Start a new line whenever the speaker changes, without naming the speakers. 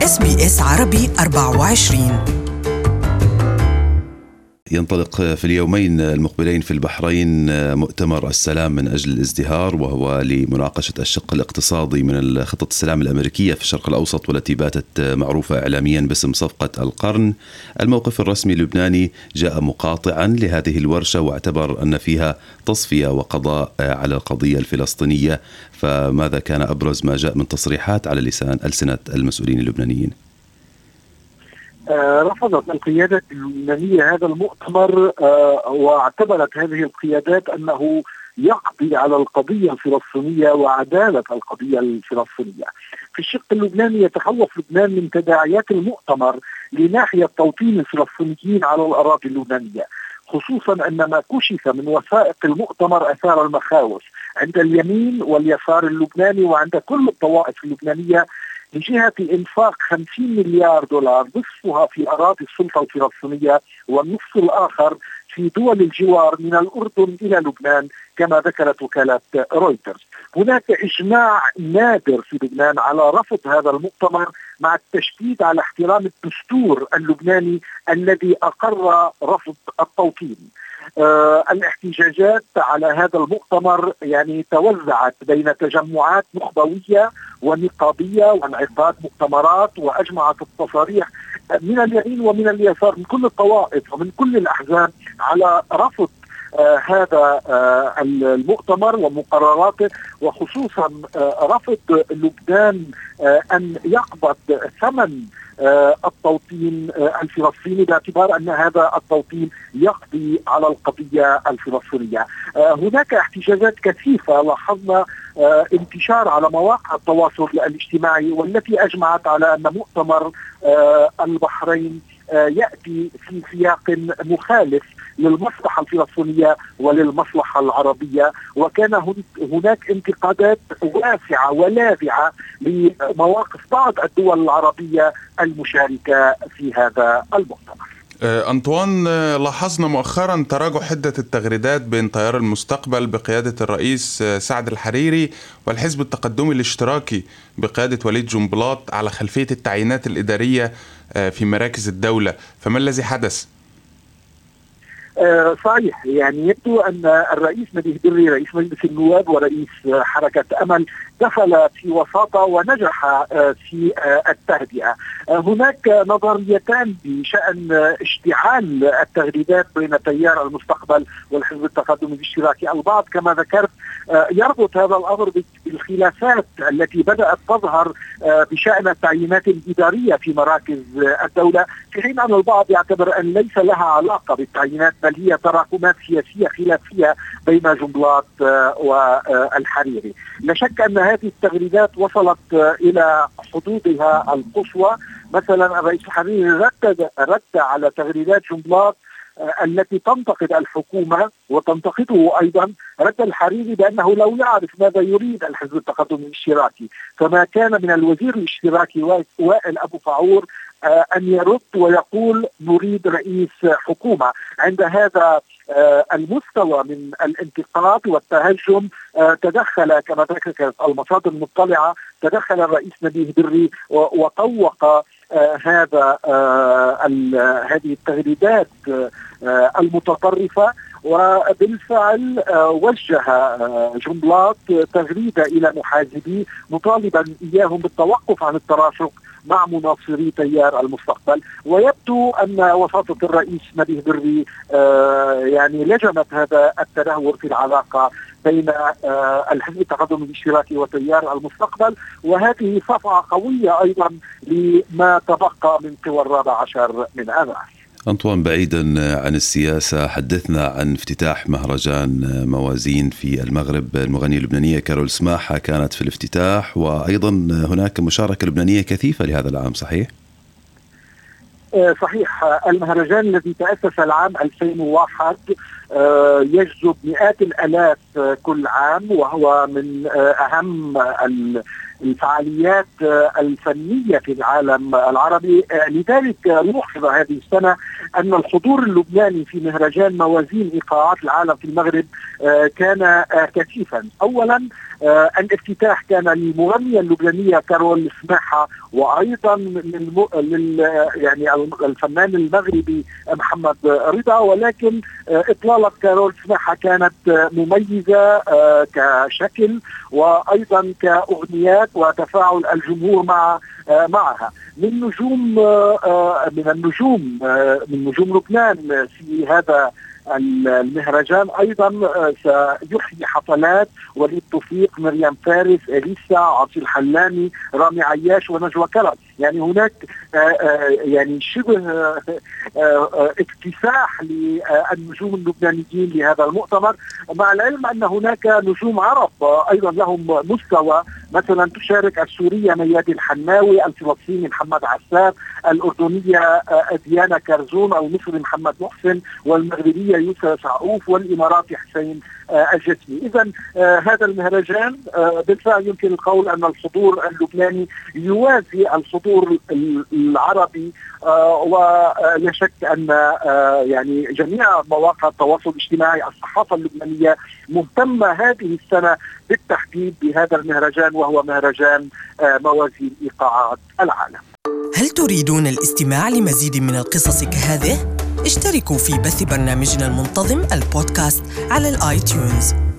SBS عربي 24.
ينطلق في اليومين المقبلين في البحرين مؤتمر السلام من أجل الازدهار، وهو لمناقشة الشق الاقتصادي من خطة السلام الأمريكية في الشرق الأوسط، والتي باتت معروفة إعلاميا باسم صفقة القرن. الموقف الرسمي اللبناني جاء مقاطعا لهذه الورشة، واعتبر أن فيها تصفية وقضاء على القضية الفلسطينية. فماذا كان أبرز ما جاء من تصريحات على لسان ألسنة المسؤولين اللبنانيين؟
رفضت القيادة اللبنانية هذا المؤتمر، واعتبرت هذه القيادات أنه يقضي على القضية الفلسطينية وعدالة القضية الفلسطينية. في الشق اللبناني يتخوف لبنان من تداعيات المؤتمر لناحية توطين الفلسطينيين على الأراضي اللبنانية، خصوصا أن ما كشف من وثائق المؤتمر أثار المخاوف عند اليمين واليسار اللبناني وعند كل الطوائف اللبنانية بجهة إنفاق 50 مليار دولار، نصفها في أراضي السلطة الفلسطينية والنصف الآخر في دول الجوار من الأردن إلى لبنان كما ذكرت وكالة رويترز. هناك إجماع نادر في لبنان على رفض هذا المؤتمر، مع التشديد على احترام الدستور اللبناني الذي أقر رفض التوطين. الاحتجاجات على هذا المؤتمر توزعت بين تجمعات نخبوية ونقابية وانعقاد مؤتمرات، وأجمعت التصاريح من اليمين ومن اليسار من كل الطوائف ومن كل الأحزاب على رفض هذا المؤتمر ومقرراته، وخصوصا رفض لبنان أن يقبض ثمن التوطين الفلسطيني، باعتبار أن هذا التوطين يقضي على القضية الفلسطينية. هناك احتجاجات كثيفة لاحظنا انتشار على مواقع التواصل الاجتماعي، والتي أجمعت على أن مؤتمر البحرين يأتي في سياق مخالف للمصلحة الفلسطينية وللمصلحة العربية، وكان هناك انتقادات واسعة ولاذعة لمواقف بعض الدول العربية المشاركة في هذا المؤتمر.
أنطوان، لاحظنا مؤخرا تراجع حدة التغريدات بين تيار المستقبل بقيادة الرئيس سعد الحريري والحزب التقدمي الاشتراكي بقيادة وليد جنبلاط على خلفية التعيينات الإدارية في مراكز الدولة، فما الذي حدث؟
صحيح، يبدو أن الرئيس مديه دري رئيس مجلس النواب ورئيس حركة أمل دخل في وساطة ونجح في التهدئة. هناك نظريتان بشأن اشتعال التغريدات بين تيار المستقبل والحزب التقدمي الاشتراكي. البعض كما ذكرت يربط هذا الأمر بالخلافات التي بدأت تظهر بشأن التعيينات الإدارية في مراكز الدولة، في حين أن البعض يعتبر أن ليس لها علاقة بالتعيينات، بل هي تراكمات سياسية خلافية بين جنبلاط والحريري. لا شك أن هذه التغريدات وصلت إلى حدودها القصوى. مثلا الرئيس الحريري رد على تغريدات جنبلاط التي تنتقد الحكومة وتنتقده أيضا. رد الحريري بأنه لو يعرف ماذا يريد الحزب التقدمي الاشتراكي، فما كان من الوزير الاشتراكي وائل أبو فعور أن يرد ويقول نريد رئيس حكومة. عند هذا المستوى من الانتقاد والتهجم تدخل كما ذكرت المصادر المطلعة، تدخل الرئيس مديه دري وطوق هذه التغريدات المتطرفة، وبالفعل وجه جنبلاط تغريدة إلى محاسبيه مطالبا إياهم بالتوقف عن التراشق مع مناصري تيار المستقبل. ويبدو أن وساطة الرئيس مديه دري لجمت هذا التدهور في العلاقة بين الحزب التقدمي الاشتراكي وتيار المستقبل، وهذه صفعة قوية أيضا لما تبقى من قوى الرابع عشر من آذار.
أنطوان، بعيدا عن السياسة، حدثنا عن افتتاح مهرجان موازين في المغرب. المغنية اللبنانية كارول سماحة كانت في الافتتاح، وأيضا هناك مشاركة لبنانية كثيفة لهذا العام، صحيح؟
صحيح. المهرجان الذي تأسس العام 2001 يجذب مئات الآلاف كل عام، وهو من أهم الفعاليات الفنية في العالم العربي. لذلك نلاحظ هذه السنة أن الحضور اللبناني في مهرجان موازين إيقاعات العالم في المغرب كان كثيفا. أولا الافتتاح كان للمغنية اللبنانية كارول سماحة، وأيضا يعني الفنان المغربي محمد رضا، ولكن إطلالة كارول سماحة كانت مميزة كشكل وأيضا كأغنيات وتفاعل الجمهور معها. من نجوم لبنان في هذا المهرجان أيضا سيحيي حفلات وليد توفيق، مريم فارس، إليسا، عاصي الحلاني، رامي عياش ونجوى كرم. يعني هناك يعني شبه اكتساح للنجوم اللبنانيين لهذا المؤتمر، مع العلم أن هناك نجوم عرب أيضا لهم مستوى، مثلا تشارك السورية ميادة الحناوي، الفلسطيني محمد عساف، الأردنية ديانا كرزون، المصري محمد محسن، والمغربية يوسف سعوف، والإماراتي حسين الجسمي. إذن هذا المهرجان بالفعل يمكن القول أن الحضور اللبناني يوازي الحضور العربي، ولا شك أن يعني جميع مواقع التواصل الاجتماعي، الصحافة اللبنانية مهتمة هذه السنة بالتحديد بهذا المهرجان، وهو مهرجان موازين إيقاعات العالم.
هل تريدون الاستماع لمزيد من القصص كهذه؟ اشتركوا في بث برنامجنا المنتظم البودكاست على الآيتيونز.